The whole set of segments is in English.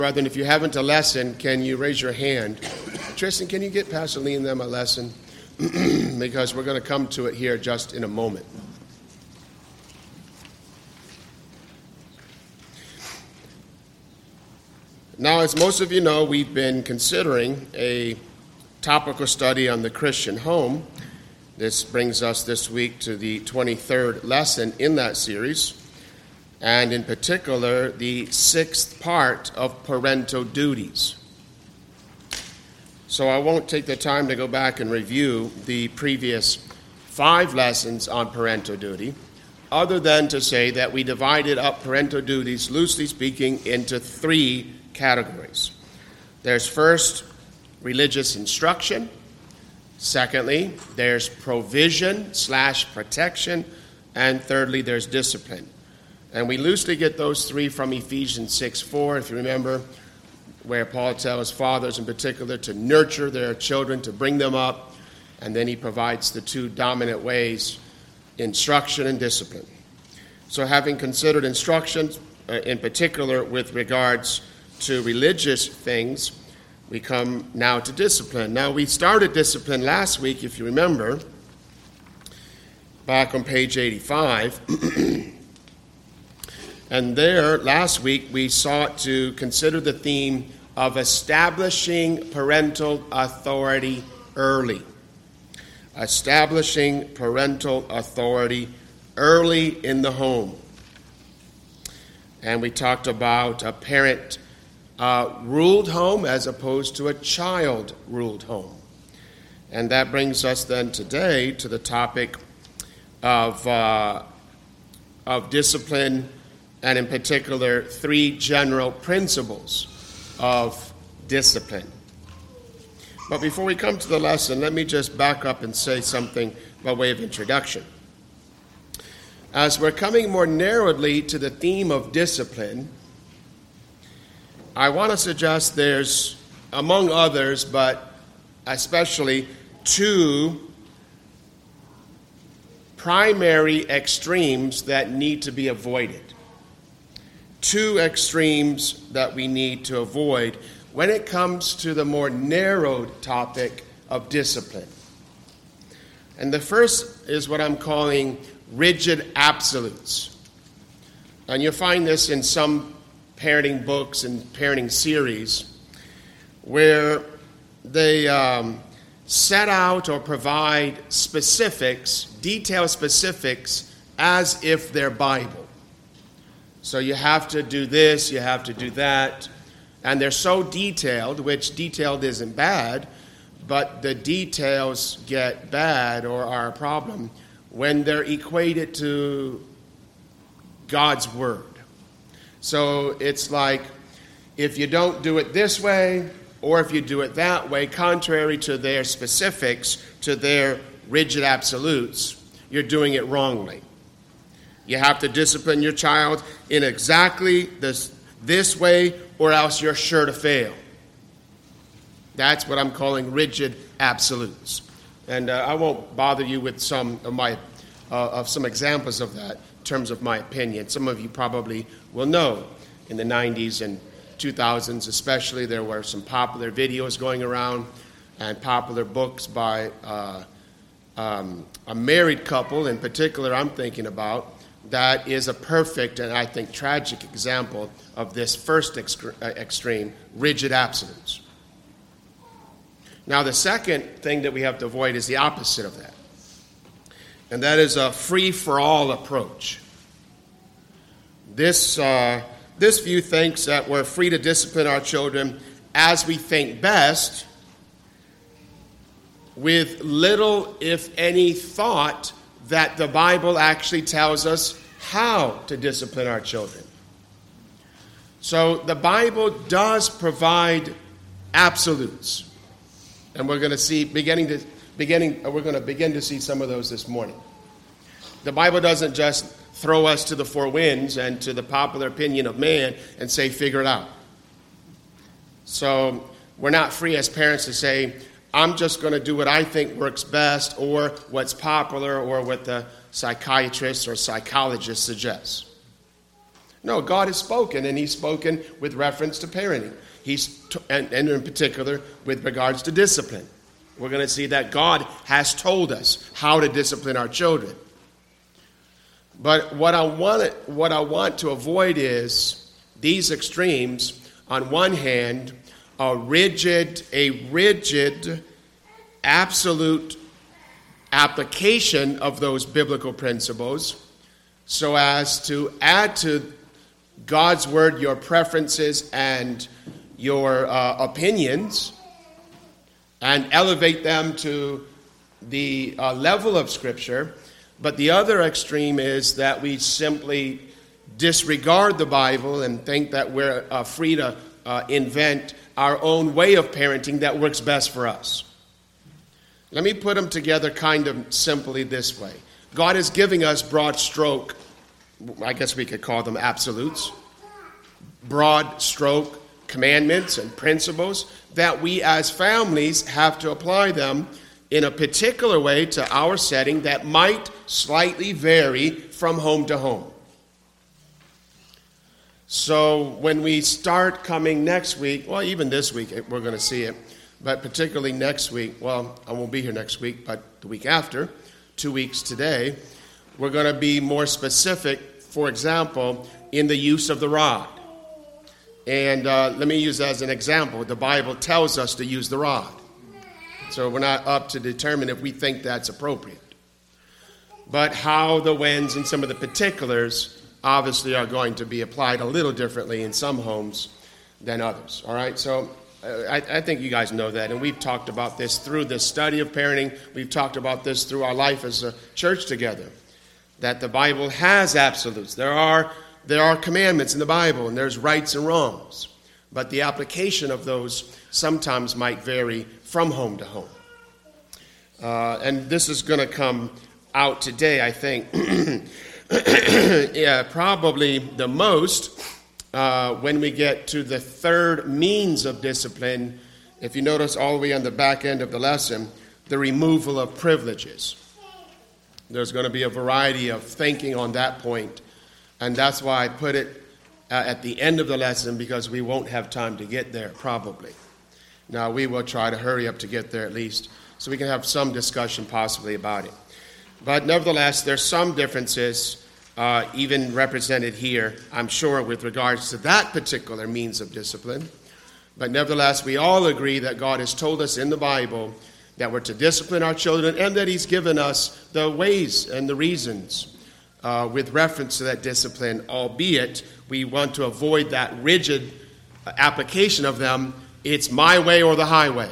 Brethren, if you haven't a lesson, can you raise your hand? Tristan, can you get Pastor Lee and them a lesson? Because we're going to come to it here just in a moment. Now, as most of you know, we've been considering a topical study on the Christian home. This brings us this week to the 23rd lesson in that series, and in particular, the 6th part of parental duties. So I won't take the time to go back and review the previous 5 lessons on parental duty, other than to say that we divided up parental duties, loosely speaking, into 3 categories. There's first, religious instruction. Secondly, there's provision/protection. And thirdly, there's discipline. And we loosely get those 3 from Ephesians 6:4, if you remember, where Paul tells fathers in particular to nurture their children, to bring them up, and then he provides the 2 dominant ways, instruction and discipline. So having considered instruction, in particular with regards to religious things, we come now to discipline. Now, we started discipline last week, if you remember, back on page 85. And there, last week, we sought to consider the theme of establishing parental authority early. Establishing parental authority early in the home. And we talked about a parent-ruled home as opposed to a child-ruled home. And that brings us then today to the topic of discipline, and in particular, 3 general principles of discipline. But before we come to the lesson, let me just back up and say something by way of introduction. As we're coming more narrowly to the theme of discipline, I want to suggest there's, among others, but especially 2 primary extremes that need to be avoided. 2 extremes that we need to avoid when it comes to the more narrowed topic of discipline. And the first is what I'm calling rigid absolutes. And you'll find this in some parenting books and parenting series where they set out or provide specifics, detailed specifics, as if they're Bible. So you have to do this, you have to do that. And they're so detailed, which detailed isn't bad, but the details get bad or are a problem when they're equated to God's Word. So it's like, if you don't do it this way, or if you do it that way, contrary to their specifics, to their rigid absolutes, you're doing it wrongly. You have to discipline your child in exactly this way, or else you're sure to fail. That's what I'm calling rigid absolutes. And I won't bother you with some examples of that in terms of my opinion. Some of you probably will know in the 90s and 2000s especially, there were some popular videos going around and popular books by a married couple in particular I'm thinking about, that is a perfect and I think tragic example of this first extreme, rigid absolutes. Now the second thing that we have to avoid is the opposite of that. And that is a free-for-all approach. This view thinks that we're free to discipline our children as we think best, with little, if any, thought that the Bible actually tells us how to discipline our children. So the Bible does provide absolutes, and we're going to see we're going to begin to see some of those this morning. The Bible doesn't just throw us to the 4 winds and to the popular opinion of man and say, figure it out. So we're not free as parents to say, I'm just going to do what I think works best, or what's popular, or what the psychiatrist or psychologist suggests. No, God has spoken, and he's spoken with reference to parenting. And in particular, with regards to discipline. We're going to see that God has told us how to discipline our children. But what I want to avoid is these extremes. On one hand, a rigid, absolute application of those biblical principles so as to add to God's word your preferences and your opinions and elevate them to the level of Scripture. But the other extreme is that we simply disregard the Bible and think that we're free to invent our own way of parenting that works best for us. Let me put them together kind of simply this way. God is giving us broad stroke, I guess we could call them absolutes, broad stroke commandments and principles that we as families have to apply them in a particular way to our setting that might slightly vary from home to home. So when we start coming next week, well, even this week we're going to see it, but particularly next week, well, I won't be here next week, but the week after, 2 weeks today, we're going to be more specific, for example, in the use of the rod. And let me use as an example. The Bible tells us to use the rod. So we're not up to determine if we think that's appropriate. But how, the whens, and some of the particulars obviously are going to be applied a little differently in some homes than others. All right, so I think you guys know that, and we've talked about this through this study of parenting. We've talked about this through our life as a church together, that the Bible has absolutes. There are commandments in the Bible, and there's rights and wrongs, but the application of those sometimes might vary from home to home. And this is going to come out today, I think. Yeah, probably the most when we get to the third means of discipline. If you notice all the way on the back end of the lesson, the removal of privileges. There's going to be a variety of thinking on that point, and that's why I put it at the end of the lesson, because we won't have time to get there probably. Now, we will try to hurry up to get there at least, so we can have some discussion possibly about it. But nevertheless, there's some differences, even represented here, I'm sure, with regards to that particular means of discipline. But nevertheless, we all agree that God has told us in the Bible that we're to discipline our children, and that he's given us the ways and the reasons with reference to that discipline, albeit we want to avoid that rigid application of them. It's my way or the highway.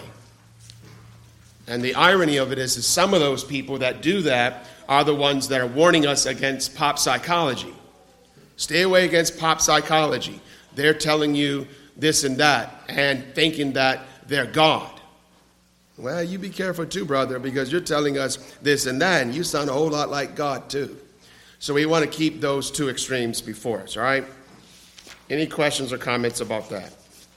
And the irony of it is some of those people that do that are the ones that are warning us against pop psychology. Stay away against pop psychology. They're telling you this and that and thinking that they're God. Well, you be careful too, brother, because you're telling us this and that, and you sound a whole lot like God too. So we want to keep those two extremes before us, all right? Any questions or comments about that?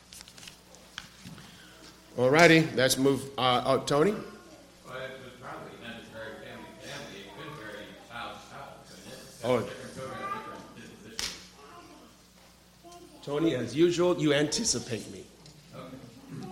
All righty, let's move. Tony? Well, it was probably meant as very family. It could vary child to child, couldn't it? Different children have different dispositions. Tony, as usual, you anticipate me. Okay.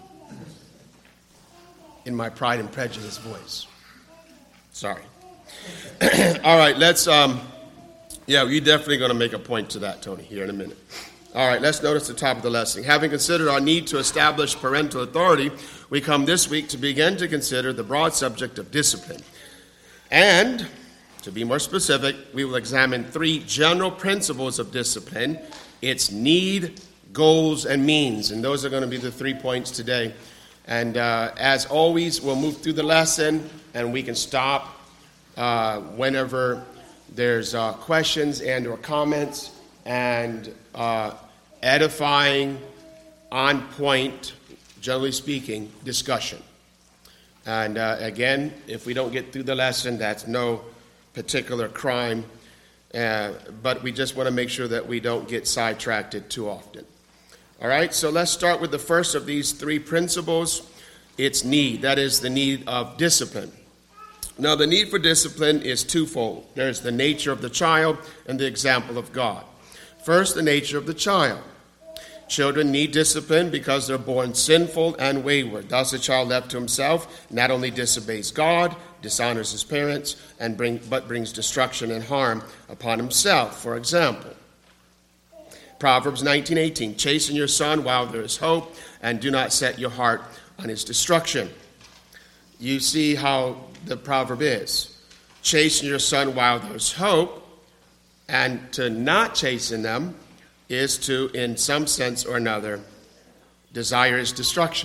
In my Pride and Prejudice voice. Sorry. All right, let's, you're definitely going to make a point to that, Tony, here in a minute. All right, let's notice the top of the lesson. Having considered our need to establish parental authority, we come this week to begin to consider the broad subject of discipline. And, to be more specific, we will examine 3 general principles of discipline: its need, goals, and means. And those are going to be the 3 points today. And as always, we'll move through the lesson, and we can stop whenever there's questions and or comments, and edifying, on point, generally speaking, discussion. And again, if we don't get through the lesson, that's no particular crime, but we just want to make sure that we don't get sidetracked too often. All right, so let's start with the first of these 3 principles, its need. That is the need of discipline. Now, the need for discipline is twofold. There's the nature of the child and the example of God. First, the nature of the child. Children need discipline because they're born sinful and wayward. Thus, a child left to himself not only disobeys God, dishonors his parents, but brings destruction and harm upon himself. For example, Proverbs 19:18, chasten your son while there is hope, and do not set your heart on his destruction. You see how the proverb is. Chasten your son while there's hope, and to not chasten them is to, in some sense or another, desire his destruction.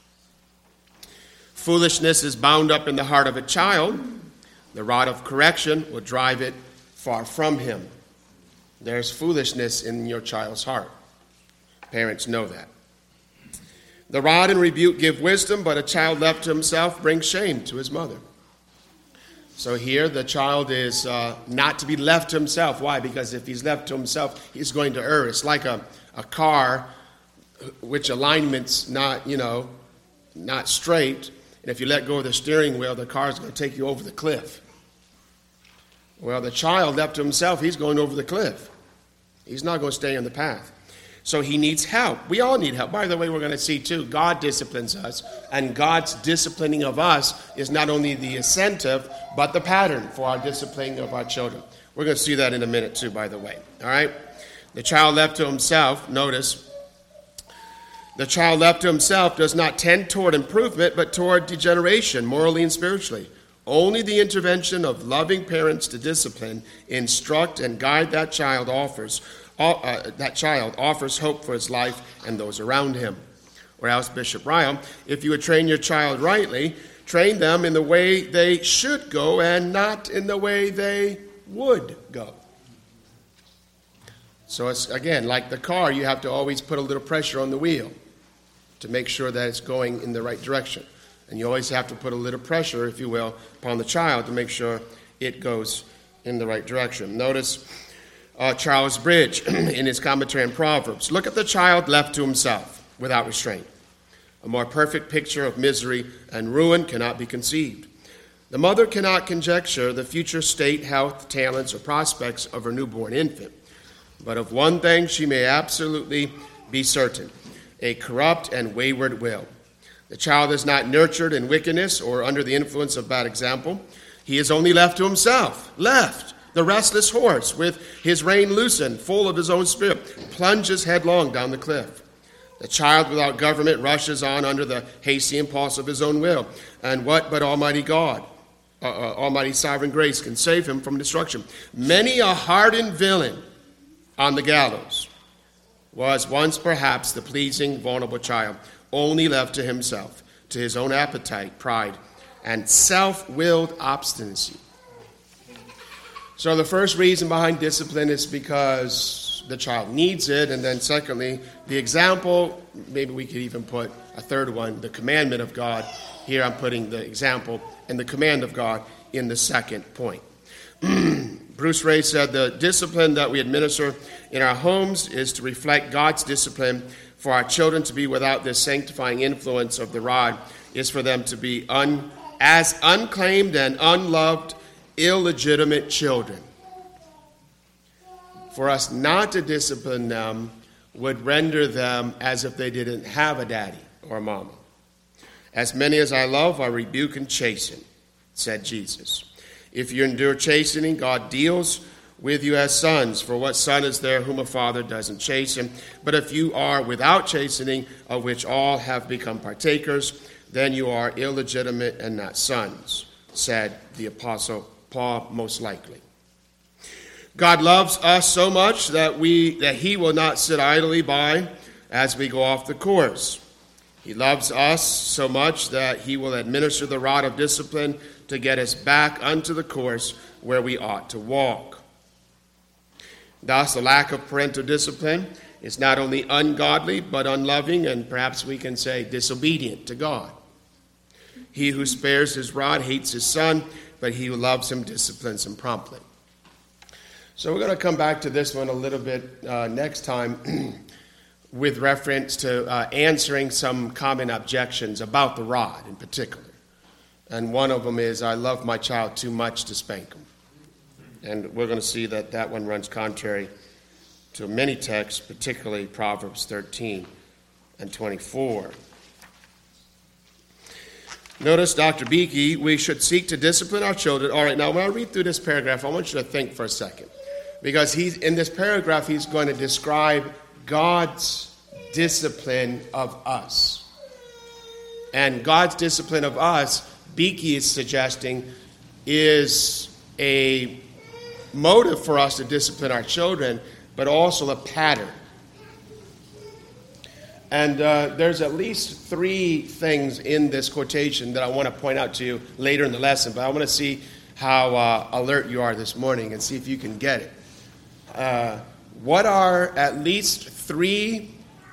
Foolishness is bound up in the heart of a child. The rod of correction will drive it far from him. There's foolishness in your child's heart. Parents know that. The rod and rebuke give wisdom, but a child left to himself brings shame to his mother. So here the child is not to be left to himself. Why? Because if he's left to himself, he's going to err. It's like a car which alignment's not straight. And if you let go of the steering wheel, the car is going to take you over the cliff. Well, the child left to himself, he's going over the cliff. He's not going to stay on the path. So he needs help. We all need help. By the way, we're going to see too, God disciplines us, and God's disciplining of us is not only the incentive, but the pattern for our disciplining of our children. We're going to see that in a minute too, by the way. All right? The child left to himself, notice, the child left to himself does not tend toward improvement, but toward degeneration, morally and spiritually. Only the intervention of loving parents to discipline, instruct, and guide that child offers hope for his life and those around him. Or else, Bishop Ryle, if you would train your child rightly, train them in the way they should go and not in the way they would go. So it's, again, like the car, you have to always put a little pressure on the wheel to make sure that it's going in the right direction. And you always have to put a little pressure, if you will, upon the child to make sure it goes in the right direction. Notice Charles Bridge in his commentary on Proverbs. Look at the child left to himself without restraint. A more perfect picture of misery and ruin cannot be conceived. The mother cannot conjecture the future state, health, talents, or prospects of her newborn infant. But of one thing she may absolutely be certain, a corrupt and wayward will. The child is not nurtured in wickedness or under the influence of bad example. He is only left to himself, the restless horse, with his rein loosened, full of his own spirit, plunges headlong down the cliff. The child without government rushes on under the hasty impulse of his own will. And what but Almighty God, Almighty sovereign grace can save him from destruction? Many a hardened villain on the gallows was once perhaps the pleasing, vulnerable child, only left to himself, to his own appetite, pride, and self-willed obstinacy. So the first reason behind discipline is because the child needs it. And then secondly, the example, maybe we could even put a third one, the commandment of God. Here I'm putting the example and the command of God in the second point. Bruce Ray said the discipline that we administer in our homes is to reflect God's discipline. For our children to be without this sanctifying influence of the rod is for them to be as unclaimed and unloved, illegitimate children. For us not to discipline them would render them as if they didn't have a daddy or a mama. As many as I love, I rebuke and chasten, said Jesus. If you endure chastening, God deals with you as sons. For what son is there whom a father doesn't chasten? But if you are without chastening, of which all have become partakers, then you are illegitimate and not sons, said the Apostle Paul most likely. God loves us so much that he will not sit idly by as we go off the course. He loves us so much that he will administer the rod of discipline to get us back unto the course where we ought to walk. Thus, the lack of parental discipline is not only ungodly, but unloving, and perhaps we can say disobedient to God. He who spares his rod hates his son, but he who loves him disciplines him promptly. So we're going to come back to this one a little bit next time with reference to answering some common objections about the rod in particular. And one of them is, I love my child too much to spank him. And we're going to see that one runs contrary to many texts, particularly Proverbs 13 and 24. Notice Dr. Beeke, we should seek to discipline our children. All right, now when I read through this paragraph, I want you to think for a second. Because in this paragraph, he's going to describe God's discipline of us. And God's discipline of us, Beeke is suggesting, is a motive for us to discipline our children, but also a pattern. And there's at least 3 things in this quotation that I want to point out to you later in the lesson, but I want to see how alert you are this morning and see if you can get it. What are at least 3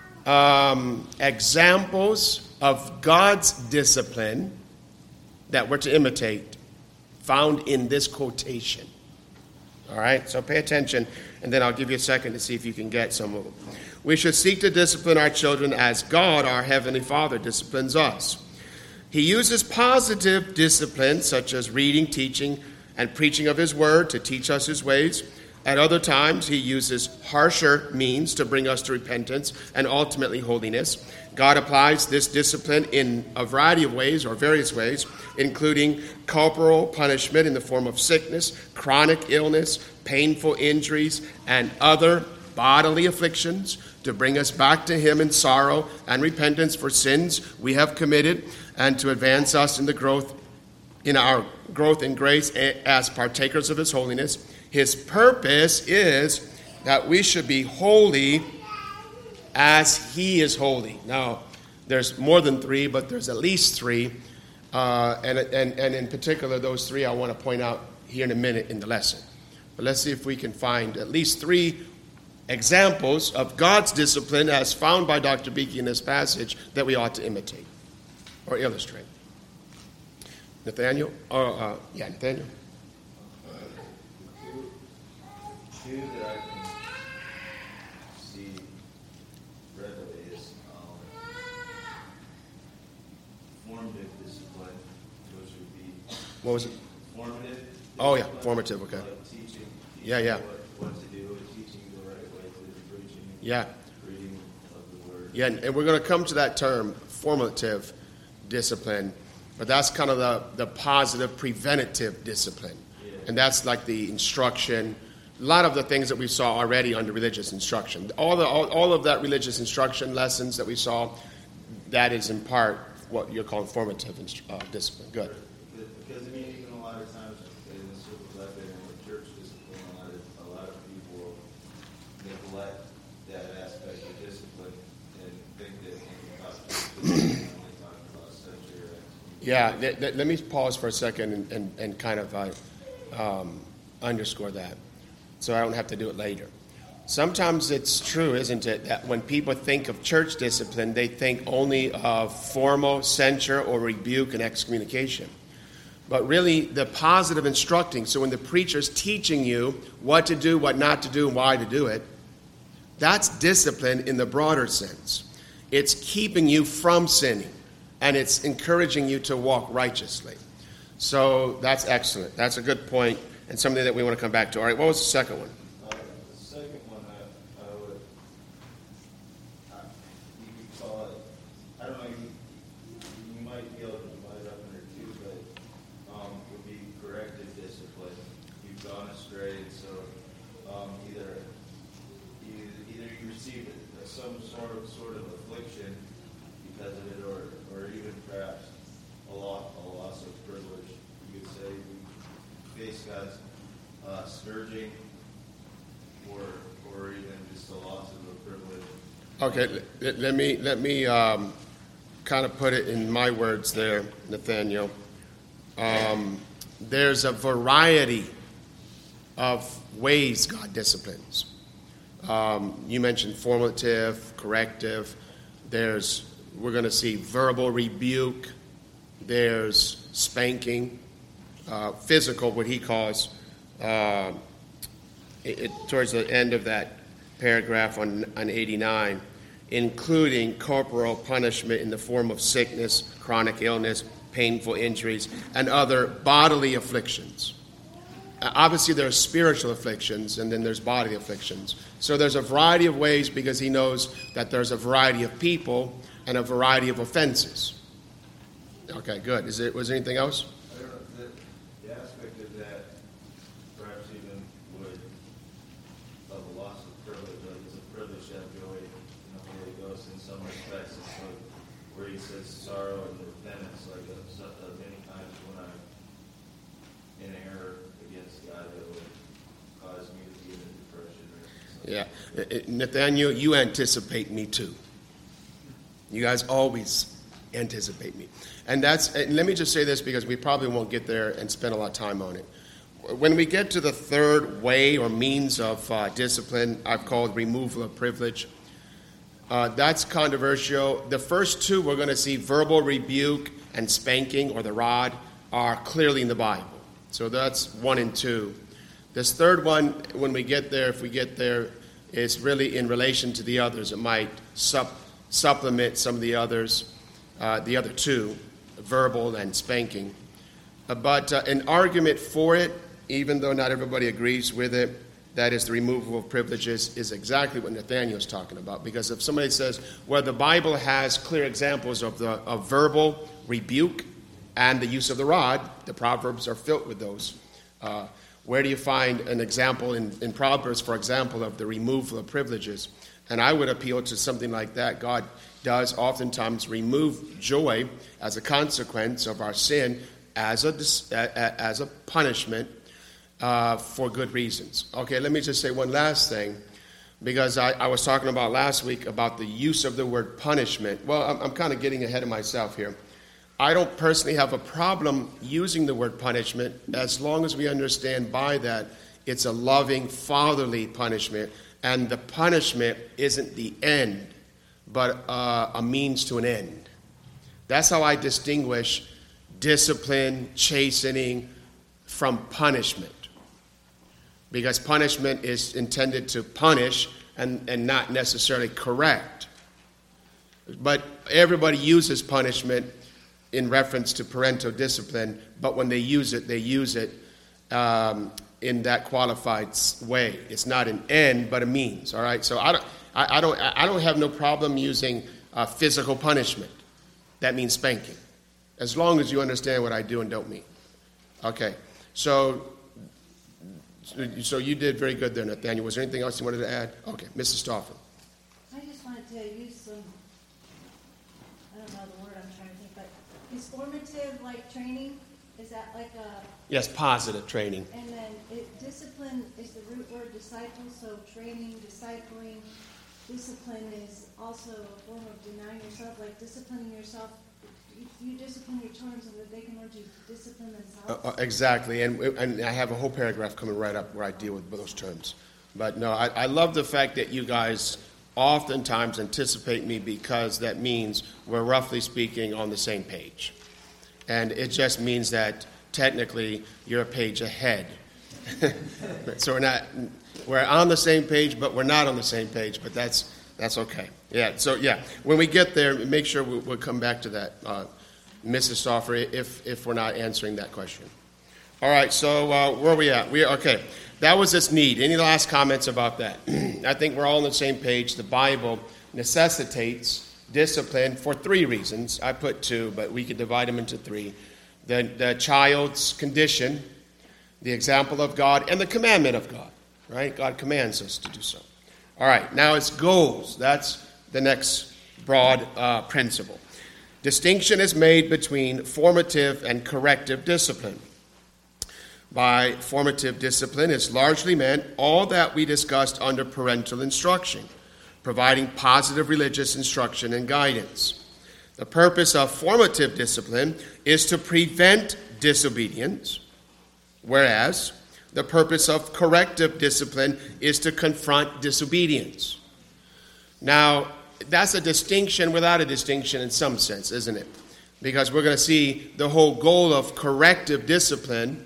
examples of God's discipline that we're to imitate found in this quotation? All right, so pay attention, and then I'll give you a second to see if you can get some of them. We should seek to discipline our children as God, our Heavenly Father, disciplines us. He uses positive discipline, such as reading, teaching, and preaching of His Word to teach us His ways. At other times, He uses harsher means to bring us to repentance and ultimately holiness. God applies this discipline in a variety of ways, or various ways, including corporal punishment in the form of sickness, chronic illness, painful injuries, and other bodily afflictions to bring us back to Him in sorrow and repentance for sins we have committed, and to advance us in our growth in grace as partakers of His holiness. His purpose is that we should be holy as He is holy. Now, there's more than 3, but there's at least 3. And in particular, those 3 I want to point out here in a minute in the lesson. But let's see if we can find at least 3 examples of God's discipline as found by Dr. Beeke in this passage that we ought to imitate or illustrate. Nathaniel? Nathaniel. 2 that I can see readily is formative discipline, which would be... What was it? Formative. Oh, yeah, formative, okay. Like teaching Yeah. What to do, and teaching the right way to preaching. Yeah. Reading of the Word. Yeah, and we're going to come to that term, formative discipline, but that's kind of the positive preventative discipline. Yeah. And that's like the instruction, a lot of the things that we saw already under religious instruction. All of that religious instruction lessons that we saw, that is in part what you're calling formative discipline. Good. Because, I mean, even a lot of times in the circles I've been in with church discipline, a lot of people neglect that aspect of discipline and think that when you talk church discipline, you're only talking about censure. Yeah, let me pause for a second and kind of underscore that, so I don't have to do it later. Sometimes it's true, isn't it, that when people think of church discipline, they think only of formal censure or rebuke and excommunication. But really, the positive instructing, so when the preacher's teaching you what to do, what not to do, and why to do it, that's discipline in the broader sense. It's keeping you from sinning, and it's encouraging you to walk righteously. So that's excellent. That's a good point, and something that we want to come back to. All right, what was the second one? The second one, I would, you could call it, I don't know, you might be able to divide it up into 2, but would be corrective discipline. You've gone astray, and so either you receive some sort of affliction because of it, or even perhaps a loss of privilege. You could say you face God's scourging, or even just a loss of a privilege. Okay, let me kind of put it in my words there, Nathaniel. There's a variety of ways God disciplines. You mentioned formative, corrective. We're going to see verbal rebuke. There's spanking, physical, what he calls, towards the end of that paragraph on 89, including corporal punishment in the form of sickness, chronic illness, painful injuries, and other bodily afflictions. obviously there are spiritual afflictions and then there's bodily afflictions. So there's a variety of ways because he knows that there's a variety of people and a variety of offenses. Okay, good. Was there anything else? I don't know, the aspect of that, perhaps even would, of a loss of privilege, like it's a privilege to have joy in the Holy Ghost in some respects. It's like where he says sorrow and repentance, like many times when I'm in error against God, that would cause me to be in a depression or something. Yeah. Nathaniel, you anticipate me too. You guys always anticipate me. And let me just say this because we probably won't get there and spend a lot of time on it. When we get to the third way or means of discipline, I've called removal of privilege. That's controversial. The first two we're going to see, verbal rebuke and spanking or the rod, are clearly in the Bible. So that's 1 and 2. This third one, when we get there, if we get there, is really in relation to the others. It might supplement some of the others, the other two, verbal and spanking. But an argument for it, even though not everybody agrees with it, that is the removal of privileges, is exactly what Nathaniel's talking about. Because if somebody says, well, the Bible has clear examples of verbal rebuke and the use of the rod, the Proverbs are filled with those. Where do you find an example in Proverbs, for example, of the removal of privileges? And I would appeal to something like that. God does oftentimes remove joy as a consequence of our sin as a punishment for good reasons. Okay, let me just say one last thing, because I was talking about last week about the use of the word punishment. Well, I'm kind of getting ahead of myself here. I don't personally have a problem using the word punishment as long as we understand by that it's a loving, fatherly punishment, and the punishment isn't the end, but a means to an end. That's how I distinguish discipline, chastening from punishment. Because punishment is intended to punish and not necessarily correct. But everybody uses punishment in reference to parental discipline, but when they use it in that qualified way. It's not an end, but a means. All right. So I don't have no problem using physical punishment. That means spanking, as long as you understand what I do and don't mean. Okay. So you did very good there, Nathaniel. Was there anything else you wanted to add? Okay, Mrs. Stauffer. I just wanted to use some, I don't know the word I'm trying to think, but is formative like training? Is that like a... Yes, positive training. And then discipline is the root word disciple, so training, discipling. Discipline is also a form of denying yourself, like disciplining yourself. You discipline your children so that they can learn to discipline themselves. Exactly, and I have a whole paragraph coming right up where I deal with those terms. But no, I love the fact that you guys oftentimes anticipate me, because that means we're roughly speaking on the same page. And it just means that technically you're a page ahead. So we're on the same page, but we're not on the same page, but that's okay. Yeah, so yeah, when we get there, make sure we'll come back to that, Mrs. Stauffer, if we're not answering that question. All right, so where are we at? Okay, that was its need. Any last comments about that? I think we're all on the same page. The Bible necessitates discipline for 3 reasons. I put 2, but we could divide them into 3. The child's condition, the example of God, and the commandment of God, right? God commands us to do so. All right, now it's goals. That's the next broad principle. Distinction is made between formative and corrective discipline. By formative discipline is largely meant all that we discussed under parental instruction, providing positive religious instruction and guidance. The purpose of formative discipline is to prevent disobedience, whereas the purpose of corrective discipline is to confront disobedience. Now, that's a distinction without a distinction in some sense, isn't it? Because we're going to see the whole goal of corrective discipline,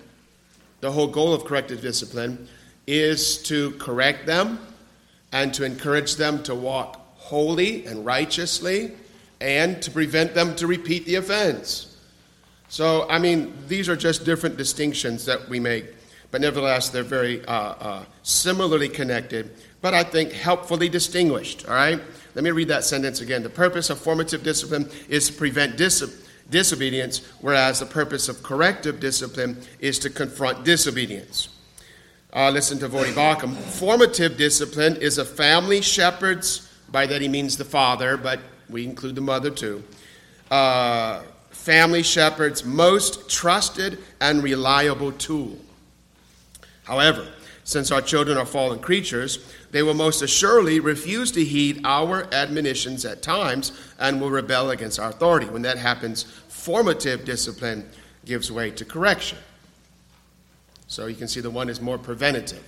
is to correct them and to encourage them to walk holy and righteously and to prevent them to repeat the offense. So, these are just different distinctions that we make. but nevertheless, they're very similarly connected, but I think helpfully distinguished, all right? Let me read that sentence again. The purpose of formative discipline is to prevent disobedience, whereas the purpose of corrective discipline is to confront disobedience. Listen to Voddie Baucham. Formative discipline is a family shepherd's, by that he means the father, but we include the mother too, family shepherd's most trusted and reliable tool. However, since our children are fallen creatures, they will most assuredly refuse to heed our admonitions at times and will rebel against our authority. When that happens, formative discipline gives way to correction. So you can see the one is more preventative.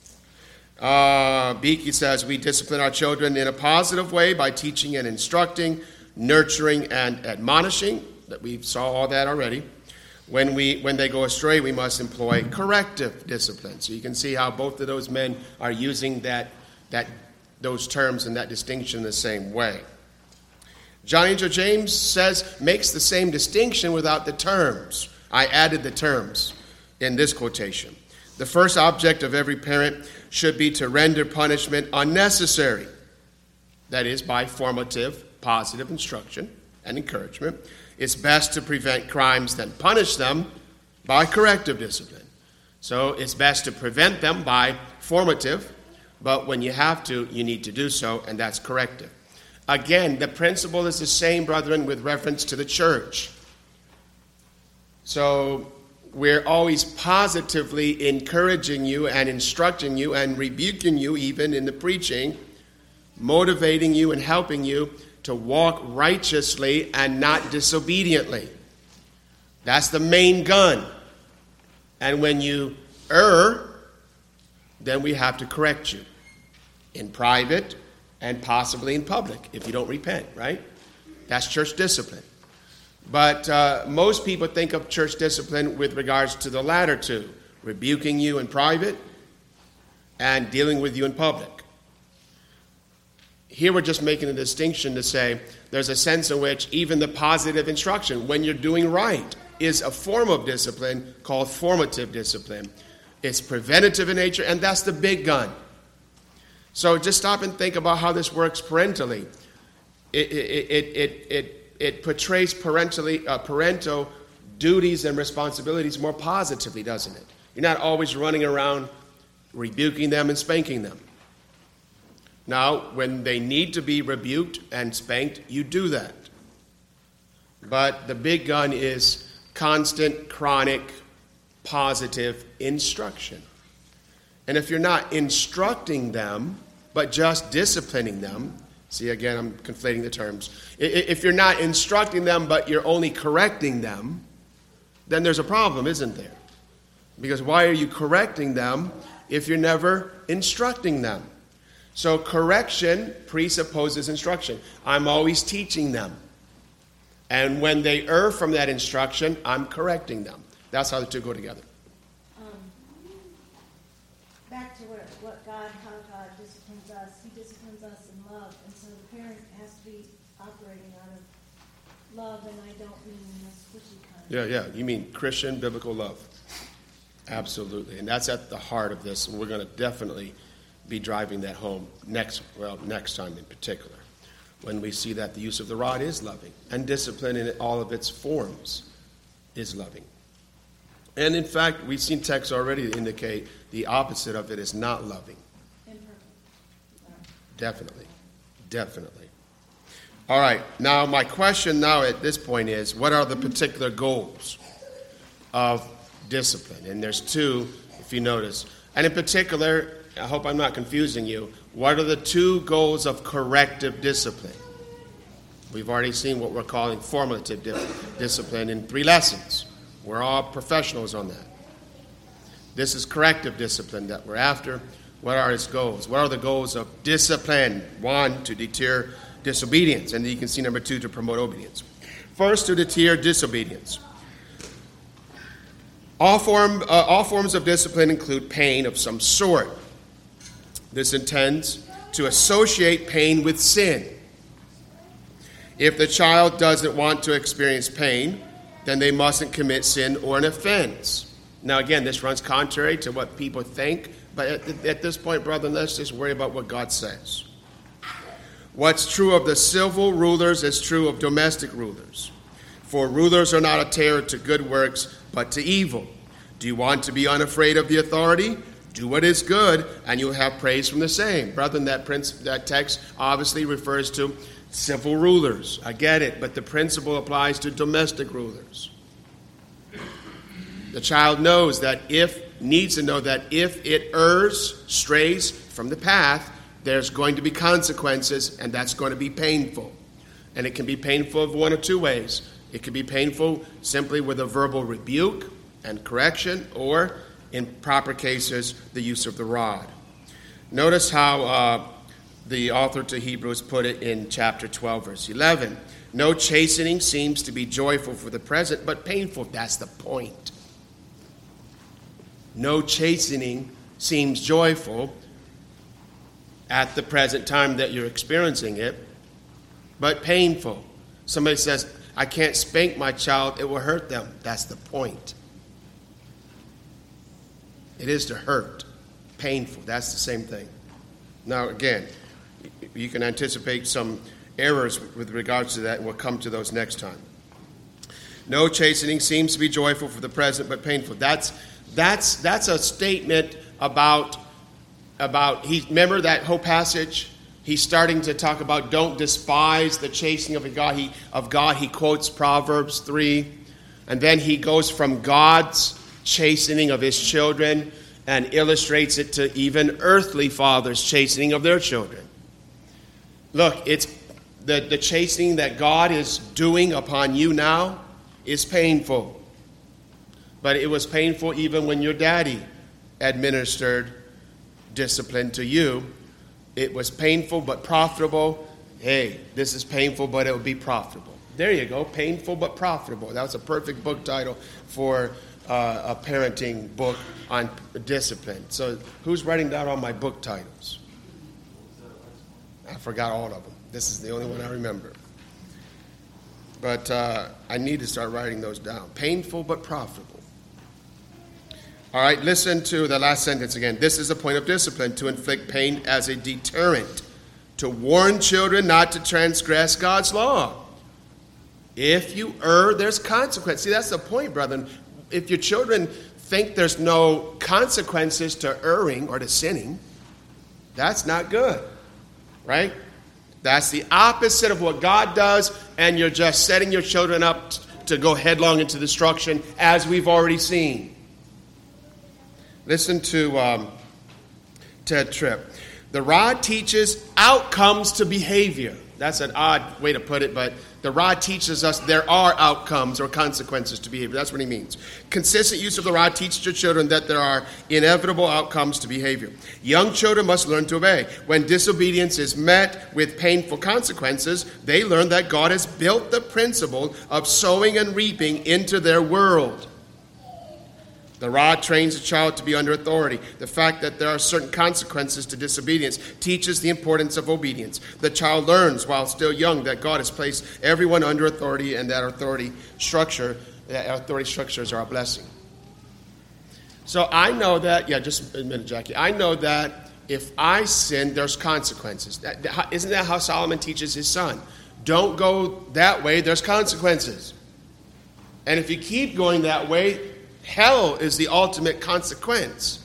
Beeke says, we discipline our children in a positive way by teaching and instructing, nurturing and admonishing. That we saw all that already. When they go astray, we must employ corrective discipline. So you can see how both of those men are using those terms and that distinction in the same way. John Angel James makes the same distinction without the terms. I added the terms in this quotation. The first object of every parent should be to render punishment unnecessary. That is, by formative, positive instruction and encouragement. It's best to prevent crimes than punish them by corrective discipline. So it's best to prevent them by formative, but when you have to, you need to do so, and that's corrective. Again, the principle is the same, brethren, with reference to the church. So we're always positively encouraging you and instructing you and rebuking you even in the preaching, motivating you and helping you to walk righteously and not disobediently. That's the main gun. And when you err, then we have to correct you in private and possibly in public if you don't repent, right? That's church discipline. But most people think of church discipline with regards to the latter two, rebuking you in private and dealing with you in public. Here we're just making a distinction to say there's a sense in which even the positive instruction, when you're doing right, is a form of discipline called formative discipline. It's preventative in nature, and that's the big gun. So just stop and think about how this works parentally. It portrays parental duties and responsibilities more positively, doesn't it? You're not always running around rebuking them and spanking them. Now, when they need to be rebuked and spanked, you do that. But the big gun is constant, chronic, positive instruction. And if you're not instructing them, but just disciplining them, see, again, I'm conflating the terms. If you're not instructing them, but you're only correcting them, then there's a problem, isn't there? Because why are you correcting them if you're never instructing them? So correction presupposes instruction. I'm always teaching them. And when they err from that instruction, I'm correcting them. That's how the two go together. Back to how God disciplines us. He disciplines us in love. And so the parent has to be operating out of love, and I don't mean this squishy kind. Yeah. You mean Christian biblical love. Absolutely. And that's at the heart of this. And we're going to definitely be driving that home next time in particular, when we see that the use of the rod is loving and discipline in all of its forms is loving. And in fact, we've seen texts already that indicate the opposite of it is not loving. Definitely. All right, now my question now at this point is, what are the particular goals of discipline? And there's two, if you notice. And in particular, I hope I'm not confusing you, what are the two goals of corrective discipline? We've already seen what we're calling formative discipline in 3 lessons. We're all professionals on that. This is corrective discipline that we're after. What are its goals? What are the goals of discipline? 1, to deter disobedience. And you can see number 2, to promote obedience. First, to deter disobedience. All forms of discipline include pain of some sort. This intends to associate pain with sin. If the child doesn't want to experience pain, then they mustn't commit sin or an offense. Now, again, this runs contrary to what people think, but at this point, brother, let's just worry about what God says. What's true of the civil rulers is true of domestic rulers. For rulers are not a terror to good works, but to evil. Do you want to be unafraid of the authority? Do what is good, and you'll have praise from the same. Brethren, that text obviously refers to civil rulers. I get it, but the principle applies to domestic rulers. The child needs to know that if it errs, strays from the path, there's going to be consequences, and that's going to be painful. And it can be painful of one of two ways. It can be painful simply with a verbal rebuke and correction, or in proper cases, the use of the rod. Notice how the author to Hebrews put it in chapter 12, verse 11. No chastening seems to be joyful for the present, but painful. That's the point. No chastening seems joyful at the present time that you're experiencing it, but painful. Somebody says, I can't spank my child, it will hurt them. That's the point. It is to hurt, painful. That's the same thing. Now, again, you can anticipate some errors with regards to that. We'll come to those next time. No chastening seems to be joyful for the present, but painful. That's a statement about remember that whole passage? He's starting to talk about don't despise the chastening of God. He quotes Proverbs 3, and then he goes from God's chastening of his children and illustrates it to even earthly fathers' chastening of their children. Look, it's the chastening that God is doing upon you now is painful. But it was painful even when your daddy administered discipline to you. It was painful but profitable. Hey, this is painful, but it will be profitable. There you go, painful but profitable. That was a perfect book title for a parenting book on discipline. So who's writing down all my book titles? I forgot all of them. This is the only one I remember. But I need to start writing those down. Painful but profitable. All right, listen to the last sentence again. This is a point of discipline, to inflict pain as a deterrent, to warn children not to transgress God's law. If you err, there's consequence. See, that's the point, brethren. If your children think there's no consequences to erring or to sinning, that's not good, right? That's the opposite of what God does, and you're just setting your children up to go headlong into destruction, as we've already seen. Listen to Ted Tripp. The rod teaches outcomes to behavior. That's an odd way to put it, but the rod teaches us there are outcomes or consequences to behavior. That's what he means. Consistent use of the rod teaches your children that there are inevitable outcomes to behavior. Young children must learn to obey. When disobedience is met with painful consequences, they learn that God has built the principle of sowing and reaping into their world. The rod trains a child to be under authority. The fact that there are certain consequences to disobedience teaches the importance of obedience. The child learns while still young that God has placed everyone under authority, and that authority structures are a blessing. So I know that, just a minute, Jackie. I know that if I sin, there's consequences. Isn't that how Solomon teaches his son? Don't go that way, there's consequences. And if you keep going that way, hell is the ultimate consequence.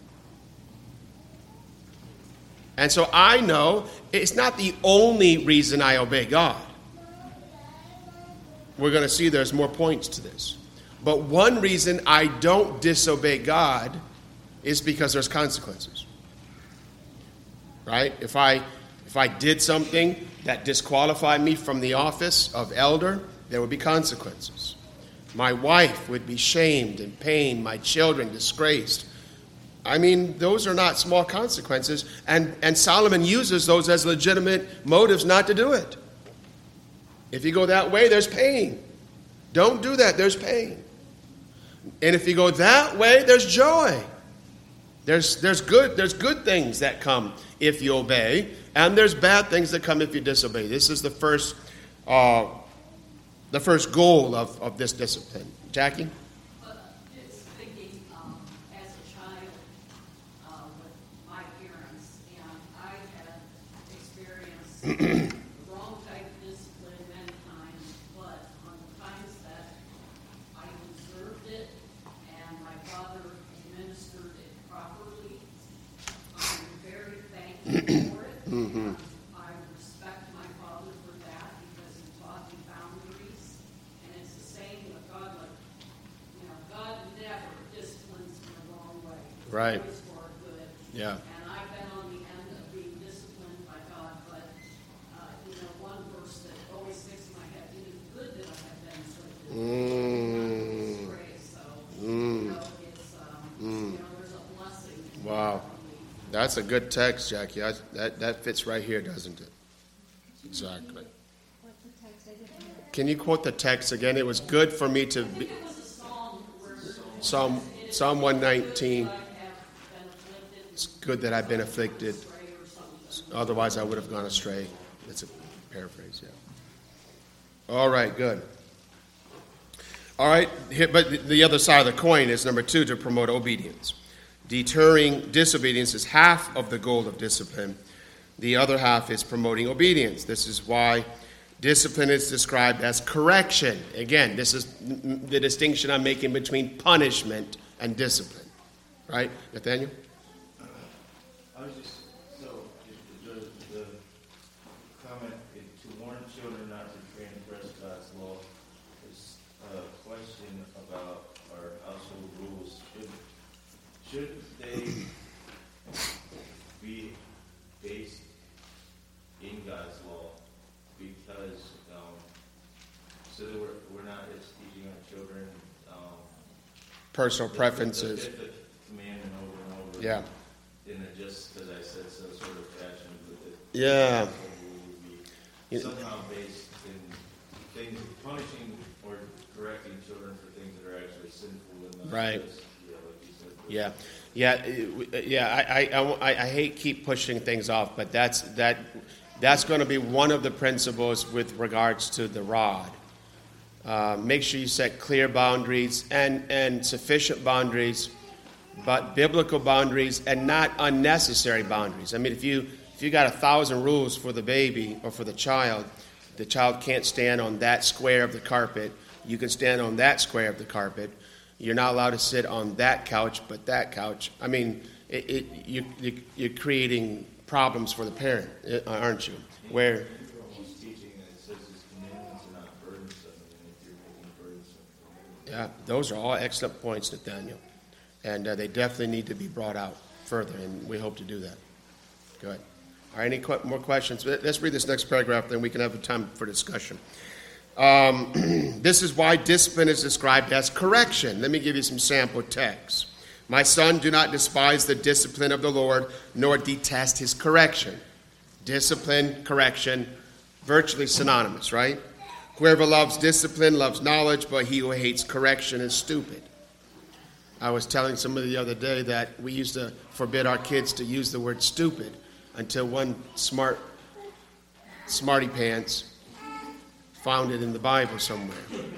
And so I know it's not the only reason I obey God. We're going to see there's more points to this. But one reason I don't disobey God is because there's consequences. Right? If I did something that disqualified me from the office of elder, there would be consequences. My wife would be shamed and pained, my children disgraced. I mean, those are not small consequences, and Solomon uses those as legitimate motives not to do it. If you go that way, there's pain. Don't do that, there's pain. And if you go that way, there's joy. There's good things that come if you obey, and there's bad things that come if you disobey. This is the first goal of this discipline. Jackie? It's thinking the wrong type of discipline many times, but on the times that I deserved it and my father administered it properly, I'm very thankful for it. I respect my father for that because he taught me boundaries. And it's the same with God. Like, God never disciplines in the wrong way. It's Right. always for our good. Yeah. And I've been on the end of being disciplined by God, but one verse that always sticks in my head, it is good that I have been so disciplined. There's a blessing. Wow. That's a good text, Jackie. That fits right here, doesn't it? Exactly. What's the text? I didn't hear it. Can you quote the text again? It was good for me to be. It was a psalm where Psalm 119. I have been afflicted It's good that I've been afflicted. or something. Otherwise, I would have gone astray. It's a paraphrase, yeah. All right, good. All right, but the other side of the coin is number 2, to promote obedience. Deterring disobedience is half of the goal of discipline. The other half is promoting obedience. This is why discipline is described as correction. Again, this is the distinction I'm making between punishment and discipline. Right, Nathaniel? I was just, the comment, to warn children not to transgress God's law is a question about our household rules. Should they be based in God's law? Because, so that we're not just teaching our children Personal preferences. the commandment over and over. Yeah. In just because I said so sort of fashion, but Yeah. would be somehow based in things, punishing or correcting children for things that are actually sinful. Right. Just, like you said. Yeah. I hate keep pushing things off, but that's going to be one of the principles with regards to the rod. Make sure you set clear boundaries and sufficient boundaries, but biblical boundaries and not unnecessary boundaries. I mean, if you got 1,000 rules for the baby or for the child can't stand on that square of the carpet. You can stand on that square of the carpet. You're not allowed to sit on that couch, but that couch. I mean, you're creating problems for the parent, aren't you? Where He's teaching that it says his commandments are not burdensome, and if you're making burdensome. yeah, those are all excellent points, Nathaniel, and they definitely need to be brought out further, and we hope to do that. Good. All right, any more questions? Let's read this next paragraph, then we can have time for discussion. This is why discipline is described as correction. Let me give you some sample texts. My son, do not despise the discipline of the Lord, nor detest his correction. Discipline, correction, virtually synonymous, right? Whoever loves discipline loves knowledge, but he who hates correction is stupid. I was telling somebody the other day that we used to forbid our kids to use the word stupid until one smarty pants found it in the Bible somewhere.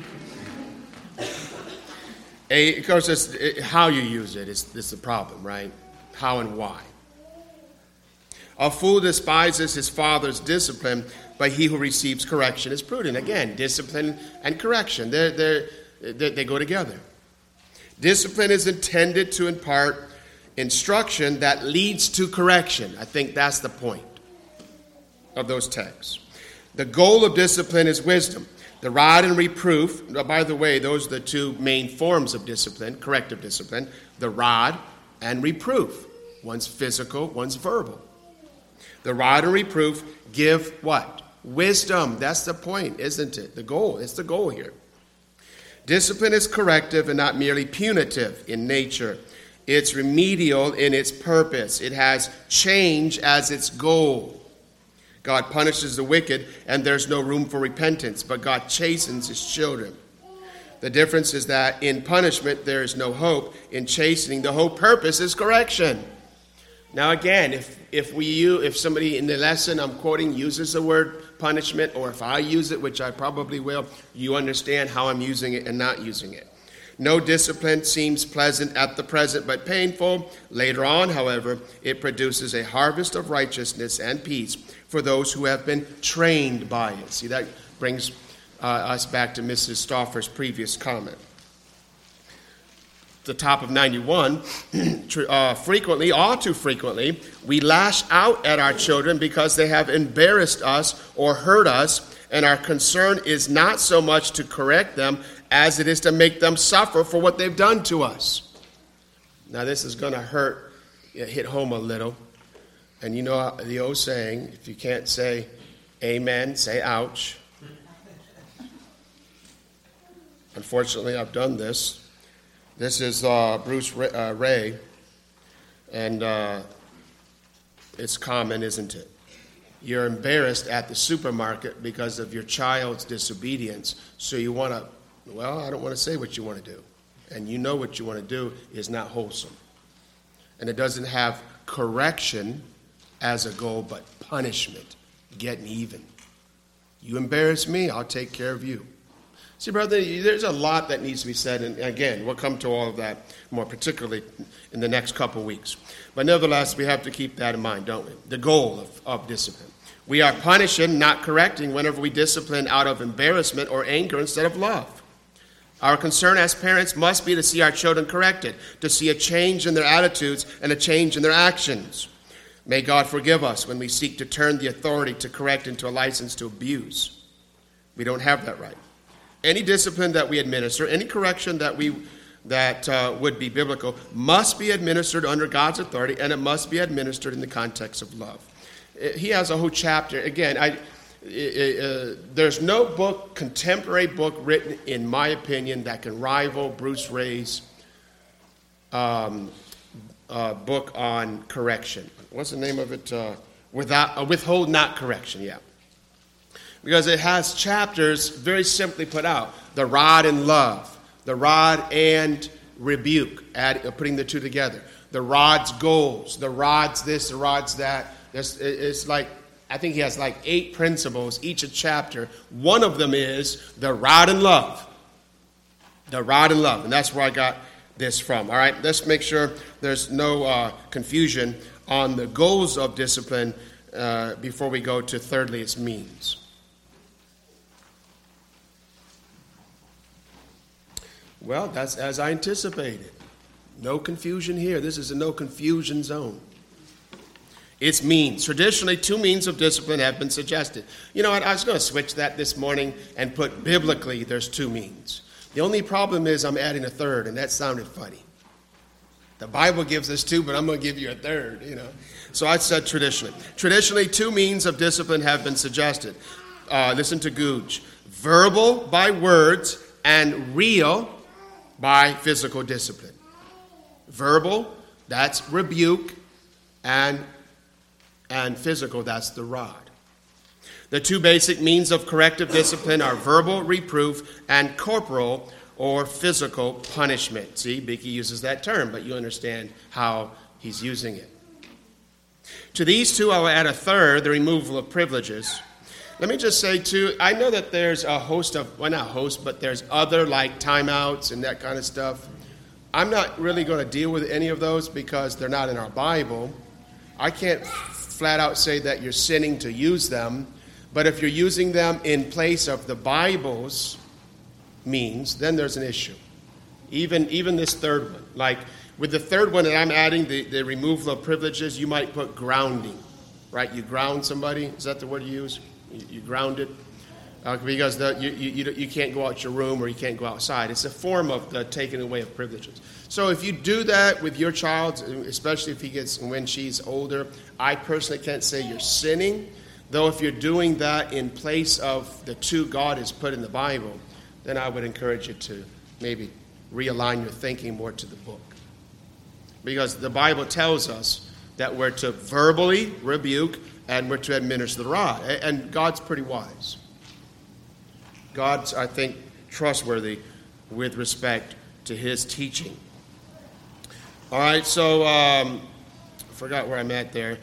Of course, it's how you use it is the problem, right? How and why. A fool despises his father's discipline, but he who receives correction is prudent. Again, discipline and correction, they go together. Discipline is intended to impart instruction that leads to correction. I think that's the point of those texts. The goal of discipline is wisdom. The rod and reproof, by the way, those are the two main forms of discipline, corrective discipline, the rod and reproof. One's physical, one's verbal. The rod and reproof give what? Wisdom. That's the point, isn't it? The goal. It's the goal here. Discipline is corrective and not merely punitive in nature. It's remedial in its purpose. It has change as its goal. God punishes the wicked, and there's no room for repentance, but God chastens his children. The difference is that in punishment, there is no hope. In chastening, the whole purpose is correction. Now again, if somebody in the lesson I'm quoting uses the word punishment, or if I use it, which I probably will, you understand how I'm using it and not using it. No discipline seems pleasant at the present, but painful. Later on, however, it produces a harvest of righteousness and peace for those who have been trained by it. See, that brings us back to Mrs. Stauffer's previous comment. The top of 91, frequently, all too frequently, we lash out at our children because they have embarrassed us or hurt us, and our concern is not so much to correct them as it is to make them suffer for what they've done to us. Now, this is going to hit home a little. And you know the old saying, if you can't say amen, say ouch. Unfortunately, I've done this. This is Bruce Ray, and it's common, isn't it? You're embarrassed at the supermarket because of your child's disobedience, so you want to, I don't want to say what you want to do. And you know what you want to do is not wholesome. And it doesn't have correction as a goal, but punishment, getting even. You embarrass me, I'll take care of you. See, brother, there's a lot that needs to be said, and again, we'll come to all of that more particularly in the next couple of weeks. But nevertheless, we have to keep that in mind, don't we? The goal of discipline. We are punishing, not correcting, whenever we discipline out of embarrassment or anger instead of love. Our concern as parents must be to see our children corrected, to see a change in their attitudes and a change in their actions. May God forgive us when we seek to turn the authority to correct into a license to abuse. We don't have that right. Any discipline that we administer, any correction that would be biblical, must be administered under God's authority, and it must be administered in the context of love. He has a whole chapter. Again, there's no contemporary book written, in my opinion, that can rival Bruce Ray's book on correction. What's the name of it? Withhold not correction, yeah. Because it has chapters very simply put out. The rod and love. The rod and rebuke. Putting the two together. The rod's goals. The rod's this, the rod's that. It's like, I think he has like 8 principles, each a chapter. One of them is the rod and love. The rod and love. And that's where I got this from. All right, let's make sure there's no confusion on the goals of discipline before we go to, thirdly, its means. Well, that's as I anticipated. No confusion here. This is a no confusion zone. Its means. Traditionally, 2 means of discipline have been suggested. You know what? I was going to switch that this morning and put biblically there's 2 means. The only problem is I'm adding a third, and that sounded funny. The Bible gives us 2, but I'm going to give you a third, you know. So I said traditionally. Traditionally, 2 means of discipline have been suggested. Listen to Googe. Verbal by words and real by physical discipline. Verbal, that's rebuke, and physical, that's the rod. The 2 basic means of corrective discipline are verbal reproof and corporal or physical punishment. See, Beeke uses that term, but you understand how he's using it. To these 2, I'll add a third, the removal of privileges. Let me just say, too, I know that there's a host of, well, not host, but there's other like timeouts and that kind of stuff. I'm not really going to deal with any of those because they're not in our Bible. I can't flat out say that you're sinning to use them, but if you're using them in place of the Bible's means, then there's an issue. Even this third one. Like with the third one that I'm adding, the removal of privileges, you might put grounding, right? You ground somebody. Is that the word you use? You ground it? Because you can't go out your room or you can't go outside. It's a form of the taking away of privileges. So if you do that with your child, especially if he gets when she's older, I personally can't say you're sinning. Though if you're doing that in place of the 2 God has put in the Bible, then I would encourage you to maybe realign your thinking more to the book. Because the Bible tells us that we're to verbally rebuke and we're to administer the rod. And God's pretty wise. God's, I think, trustworthy with respect to his teaching. All right, so I forgot where I'm at there.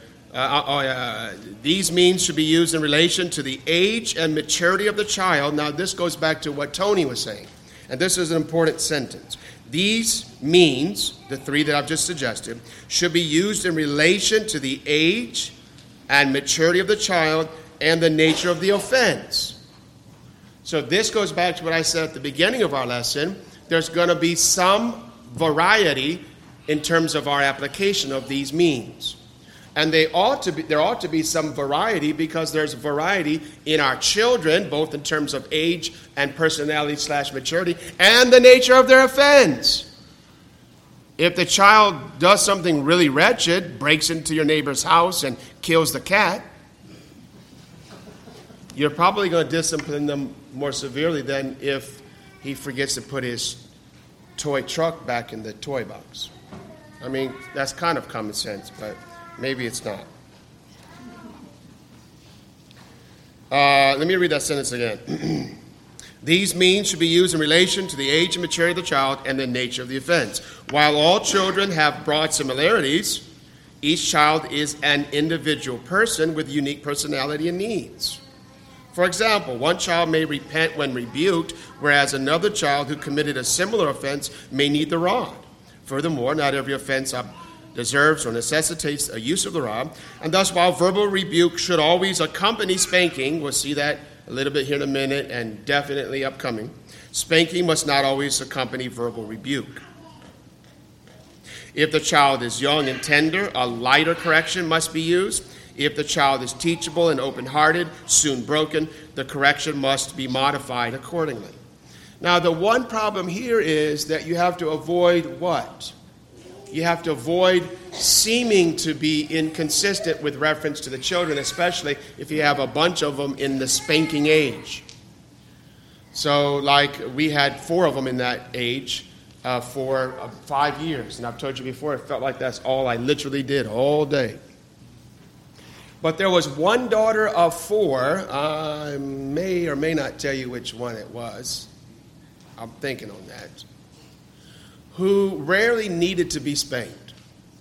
These means should be used in relation to the age and maturity of the child. Now, this goes back to what Tony was saying. and this is an important sentence. These means, the three that I've just suggested, should be used in relation to the age and maturity of the child and the nature of the offense. So this goes back to what I said at the beginning of our lesson. There's going to be some variety in terms of our application of these means. And there ought to be some variety, because there's variety in our children, both in terms of age and personality / maturity, and the nature of their offense. If the child does something really wretched, breaks into your neighbor's house and kills the cat, you're probably going to discipline them more severely than if he forgets to put his toy truck back in the toy box. I mean, that's kind of common sense, but maybe it's not. Let me read that sentence again. These means should be used in relation to the age and maturity of the child and the nature of the offense. While all children have broad similarities, each child is an individual person with unique personality and needs. For example, one child may repent when rebuked, whereas another child who committed a similar offense may need the rod. Furthermore, not every offense deserves or necessitates a use of the rod, and thus while verbal rebuke should always accompany spanking, we'll see that a little bit here in a minute and definitely upcoming, spanking must not always accompany verbal rebuke. If the child is young and tender, a lighter correction must be used. If the child is teachable and open-hearted, soon broken, the correction must be modified accordingly. Now, the one problem here is that you have to avoid what? You have to avoid seeming to be inconsistent with reference to the children, especially if you have a bunch of them in the spanking age. So, like, we had 4 of them in that age for 5 years. And I've told you before, it felt like that's all I literally did all day. But there was one daughter of 4, I may or may not tell you which one it was, I'm thinking on that, who rarely needed to be spanked.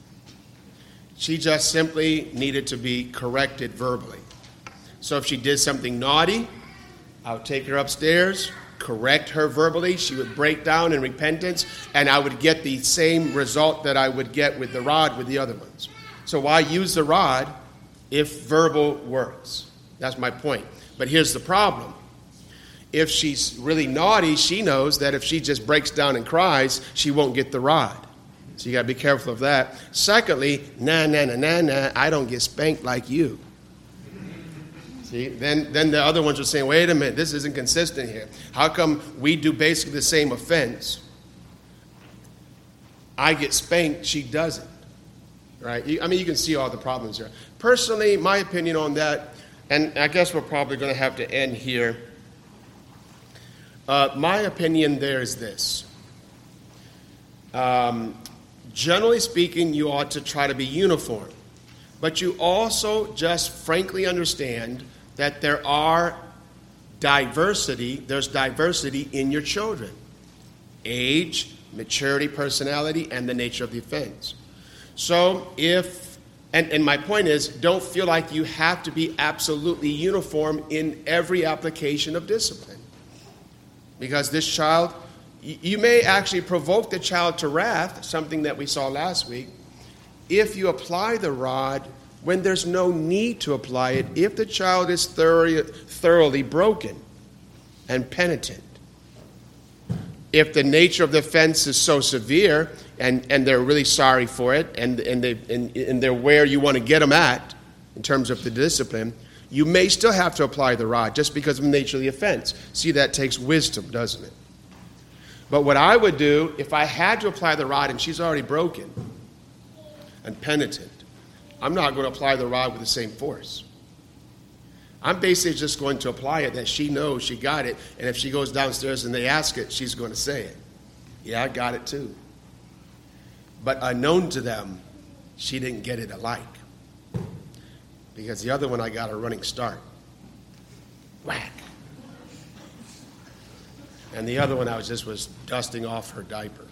She just simply needed to be corrected verbally. So if she did something naughty, I would take her upstairs, correct her verbally, she would break down in repentance, and I would get the same result that I would get with the rod with the other ones. So why use the rod if verbal works? That's my point. But here's the problem. If she's really naughty, she knows that if she just breaks down and cries, she won't get the rod. So you got to be careful of that. Secondly, I don't get spanked like you. See, then the other ones are saying, wait a minute, this isn't consistent here. How come we do basically the same offense? I get spanked, she doesn't. Right? I mean, you can see all the problems there. Personally, my opinion on that, and I guess we're probably going to have to end here. My opinion there is this. Generally speaking, you ought to try to be uniform. But you also just frankly understand that there's diversity in your children. Age, maturity, personality, and the nature of the offense. So and my point is, don't feel like you have to be absolutely uniform in every application of discipline. Because this child, you may actually provoke the child to wrath, something that we saw last week, if you apply the rod when there's no need to apply it, if the child is thoroughly broken and penitent. If the nature of the offense is so severe and they're really sorry for it and they're where you want to get them at in terms of the discipline, you may still have to apply the rod just because of the nature of the offense. See, that takes wisdom, doesn't it? But what I would do, if I had to apply the rod and she's already broken and penitent, I'm not going to apply the rod with the same force. I'm basically just going to apply it that she knows she got it, and if she goes downstairs and they ask it, she's going to say it. Yeah, I got it too. But unknown to them, she didn't get it alike. Because the other one, I got a running start. Whack. And the other one, I was dusting off her diaper.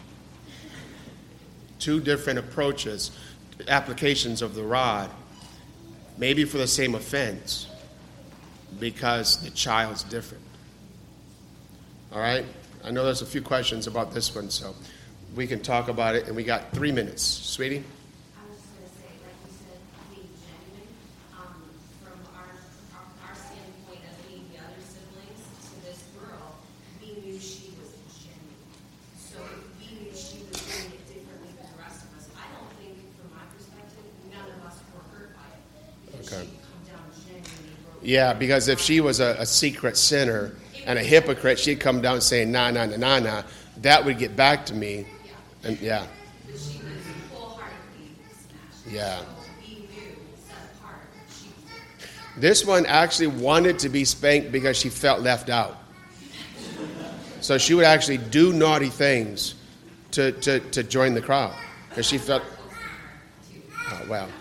2 different approaches, applications of the rod, maybe for the same offense, because the child's different. All right? I know there's a few questions about this one, so we can talk about it, and we got 3 minutes. Sweetie? I was just going to say, like you said, being genuine, from our standpoint as being the other siblings to this girl, we knew she was genuine. So we knew she was doing it differently than the rest of us. I don't think, from my perspective, none of us were hurt by it. Because Okay. she come down genuinely. Yeah, because if she was a secret sinner and a hypocrite, she'd come down saying, nah, nah, nah, nah, nah. That would get back to me. And yeah, But she was wholeheartedly smashed. yeah. So we knew, set apart, she was This one actually wanted to be spanked because she felt left out. So she would actually do naughty things to join the crowd because she felt, oh, wow.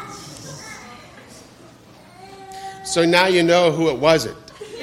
So now you know who it wasn't.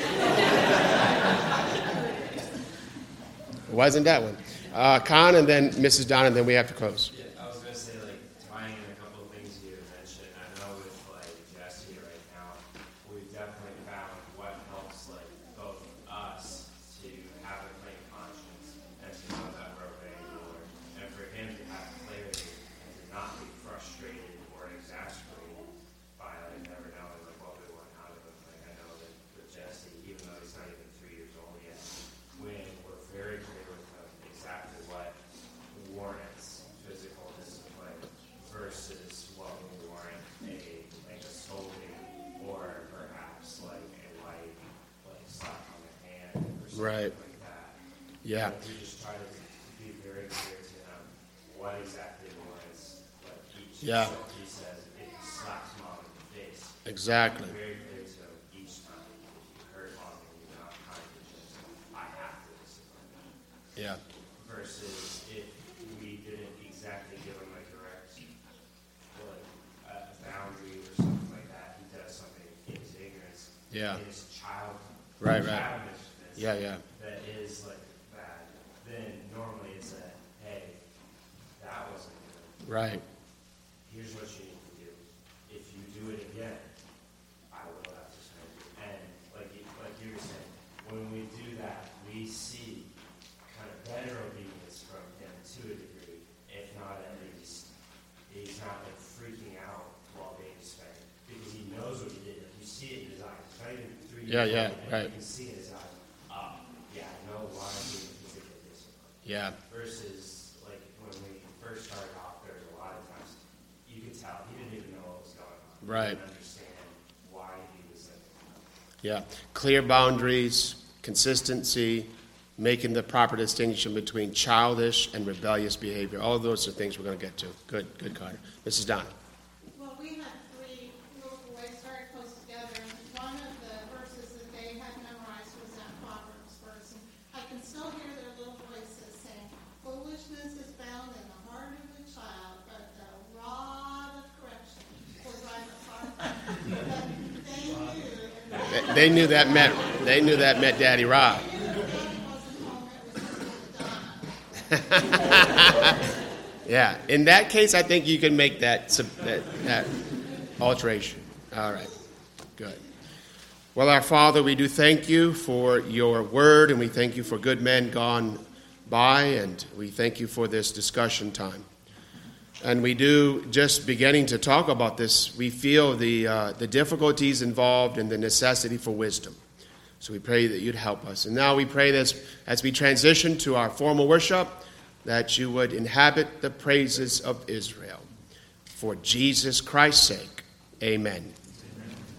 It wasn't that one. Con and then Mrs. Donna, and then we have to close. Yeah, I was going to say, like, tying in a couple of things you mentioned, I know with, like, Jesse right now, we've definitely found what helps, like, both us to have a clean conscience and to know that we're obeying the Lord, and for him to have clarity and to not be frustrated or exasperated by, like, never knowing, like, what we want out of him. Like, I know that with Jesse, even though he's not even 3 years old yet, when we're very clear with him exactly what warrants physical discipline versus what will warrant a scolding or perhaps like a light slap on the hand or something Right. like that. Yeah. We just try to be very clear to him what exactly warrants like each. Yeah. So he says if he slaps mom in the face, Exactly. very clear to him each time. If you hurt mom and you're not kind to just, I have to discipline them. Yeah. Versus if we didn't exactly give him a direct boundary or something like that, he does something in his ignorance, Yeah. in his Right. childishness Yeah. that is like bad, then normally it's a, hey, that wasn't good. Right. Here's what you need to do. If you do it again, I will have to spank you. And like you were saying, when we do that, we see kind of better obedience from him to a degree, if not at least he's not like freaking out while being spanked because he knows what he did. Like, you see it in his eyes. It's not even 3 years Yeah, old, yeah, and right. You can see in his eyes, yeah, I know why I'm being physically disciplined. Yeah. Versus like when we first started off, there was a lot of times you could tell he didn't even know what was going on. Right. He didn't understand why he was like. Yeah. Clear boundaries, consistency, making the proper distinction between childish and rebellious behavior. All of those are things we're going to get to. Good, Carter. Mrs. Donna. Well, we had 3 little boys very close together, and one of the verses that they had memorized was that Proverbs verse. And I can still hear their little voices saying, "Foolishness is found in the heart of the child, but the rod of correction will drive it far from him." But They knew that meant Daddy Rob. Daddy wasn't home, it was just Donna. Yeah. In that case, I think you can make that alteration. All right. Good. Well, our Father, we do thank you for your word, and we thank you for good men gone by, and we thank you for this discussion time. And we do, just beginning to talk about this, we feel the difficulties involved and the necessity for wisdom. So we pray that you'd help us. And now we pray this as we transition to our formal worship, that you would inhabit the praises of Israel. For Jesus Christ's sake, amen.